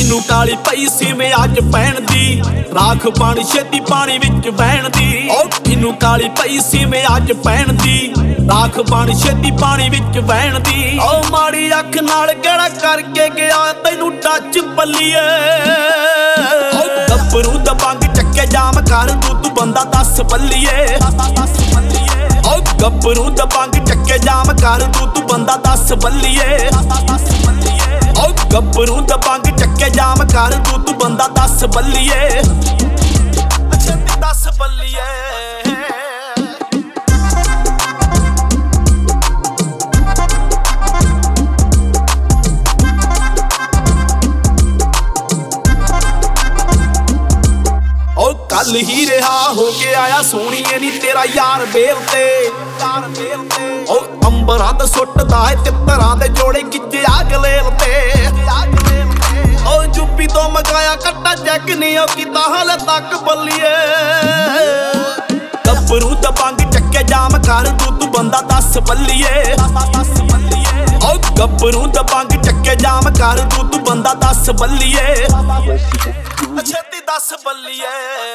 ਕਿਨੂੰ ਕਾਲੀ ਪਈ ਸੀ ਮੈਂ ਅੱਜ ਪੈਣ ਦੀ, ਰਾਖ ਪਾਣੀ ਛੇਤੀ ਪਾਣੀ ਵਿੱਚ ਵਹਿਣ ਦੀ। ਓ ਕਿਨੂੰ ਕਾਲੀ ਪਈ ਸੀ ਮੈਂ ਅੱਜ ਪੈਣ ਦੀ, ਰਾਖ ਪਾਣੀ ਛੇਤੀ ਪਾਣੀ ਵਿੱਚ ਵਹਿਣ ਦੀ। ਓ ਮਾੜੀ ਅੱਖ ਨਾਲ ਕਿਹੜਾ ਕਰਕੇ ਗਿਆ ਤੈਨੂੰ ਟੱਚ ਬੱਲੀਏ। ਓ ਗੱਭਰੂ ਦਾ ਬੰਗ ਚੱਕੇ ਜਾਮ ਕਰ ਤੂੰ ਬੰਦਾ ਦੱਸ ਬੱਲੀਏ। ਓ ਗੱਭਰੂ ਦਾ ਬੰਗ ਚੱਕੇ ਜਾਮ ਕਰ ਤੂੰ ਬੰਦਾ ਦੱਸ ਬੱਲੀਏ। ਓ ਗੱਭਰੂ ਦਾ ਬੰਗ ਚੱਕੇ ਜਾਮ ਕਰ ਤੂੰ ਬੰਦਾ ਦੱਸ ਬੱਲੀਏ। ਛੇਤੀ ਦੱਸ ਬੱਲੀਏ। ਕੱਲ ਹੀ ਰਿਹਾ ਹੋ ਕੇ ਆਇਆ ਸੋਹਣੀਏ ਨੀ ਤੇਰਾ ਯਾਰ ਬੇਲ ਤੇ। ਓ ਅੰਬਰਾਂ ਤੇ ਸੁੱਟਦਾ ਏ ਤਿੱਤਰਾਂ ਦੇ ਜੋੜੇ ਗਿੱਜਿਆ ਗਲੇਲ ਤੇ। ਓ ਜੁੱਪੀ ਤੋਂ ਮਗਾਇਆ ਕੱਟਾ ਚੈੱਕ ਨੀ ਓ ਕੀਤਾ ਹਾਲੇ ਤੱਕ ਬੱਲੀਏ। ਗੱਭਰੂ ਦਾ ਬੰਗ ਚੱਕੇ ਜਾਮ ਕਰ ਤੂੰ ਬੰਦਾ ਦੱਸ ਬੱਲੀਏ। ਓ ਗੱਭਰੂ ਦਾ ਬੰਗ ਚੱਕੇ ਜਾਮ ਕਰ ਤੂੰ ਬੰਦਾ ਦੱਸ ਬੱਲੀਏ। ਛੇਤੀ ਦੱਸ ਬੱਲੀਏ।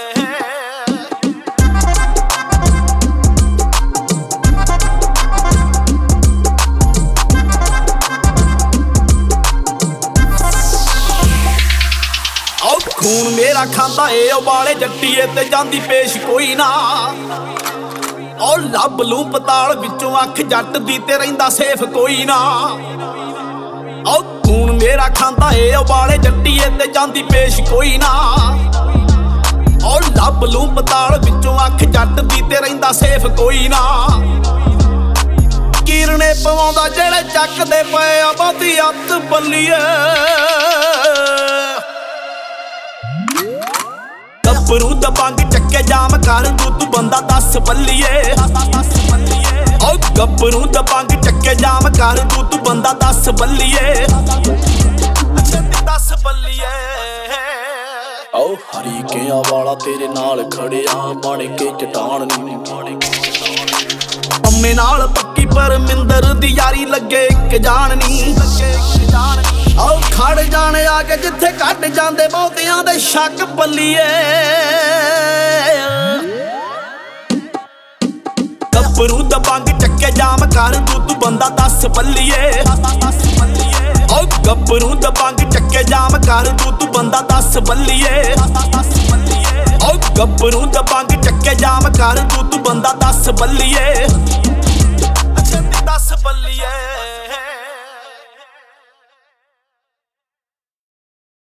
ਖੂਨ ਮੇਰਾ ਖਾਂਦਾ ਏ ਉਬਾਲੇ ਜੱਟੀਏ ਤੇ ਜਾਂਦੀ ਪੇਸ਼ ਕੋਈ ਨਾ। ਓ ਲੱਭ ਲੂ ਪਤਾਲ ਵਿੱਚੋਂ ਅੱਖ ਜੱਟ ਦੀ ਤੇ ਰਹਿੰਦਾ ਸੇਫ ਕੋਈ ਨਾ। ਓ ਖੂਨ ਮੇਰਾ ਖਾਂਦਾ ਏ ਉਬਾਲੇ ਜੱਟੀਏ ਤੇ ਜਾਂਦੀ ਪੇਸ਼ ਕੋਈ ਨਾ। ਓ ਲੱਭ ਲੂ ਪਤਾਲ ਵਿੱਚੋਂ ਅੱਖ ਜੱਟ ਦੀ ਤੇ ਰਹਿੰਦਾ ਸੇਫ ਕੋਈ ਨਾ। ਕੀਰਨੇ ਪਵਾਉਂਦਾ ਜਿਹੜੇ ਚੱਕਦੇ ਪਏ ਆ ਬਹੁਤੀ ਅੱਤ ਬੱਲੀਏ। ਗੱਭਰੂ ਦਾ ਬੰਗ ਚੱਕੇ ਜਾਮ ਕਰ ਤੂੰ ਬੰਦਾ ਦੱਸ ਬੱਲੀਏ। ਓ ਗੱਭਰੂ ਦਾ ਬੰਗ ਚੱਕੇ ਜਾਮ ਕਰ ਤੂੰ ਬੰਦਾ ਦੱਸ ਬੱਲੀਏ। ਛੇਤੀ ਦੱਸ ਬੱਲੀਏ। ਓ ਹਰੀਕਿਆਂ ਵਾਲਾ ਤੇਰੇ ਨਾਲ ਖੜਿਆ ਬਣ ਕੇ ਚਟਾਨ ਨੀ। ਪੰਮੇ ਨਾਲ ਪੱਕੀ ਪਰਮਿੰਦਰ ਦੀ ਯਾਰੀ ਲੱਗੇ ਇੱਕ ਜਾਣ ਨੀ। ਓ ਖੜ ਜਾਣ ਆ ਕੇ ਜਿੱਥੇ ਕੱਢ ਜਾਂਦੇ ਬਹੁਤਿਆਂ ਦੇ ਸ਼ੱਕ ਬੱਲੀਏ। ਗੱਭਰੂ ਦਾ ਬੰਗ ਚੱਕੇ ਜਾਮ ਕਰ ਤੂੰ ਬੰਦਾ ਦੱਸ ਬੱਲੀਏ। ਓ ਗੱਭਰੂ ਦਾ ਬੰਗ ਚੱਕੇ ਜਾਮ ਕਰ ਤੂੰ ਬੰਦਾ ਦੱਸ ਬੱਲੀਏ। ਓ ਗੱਭਰੂ ਦਾ ਬੰਗ ਚੱਕੇ ਜਾਮ ਕਰ ਤੂੰ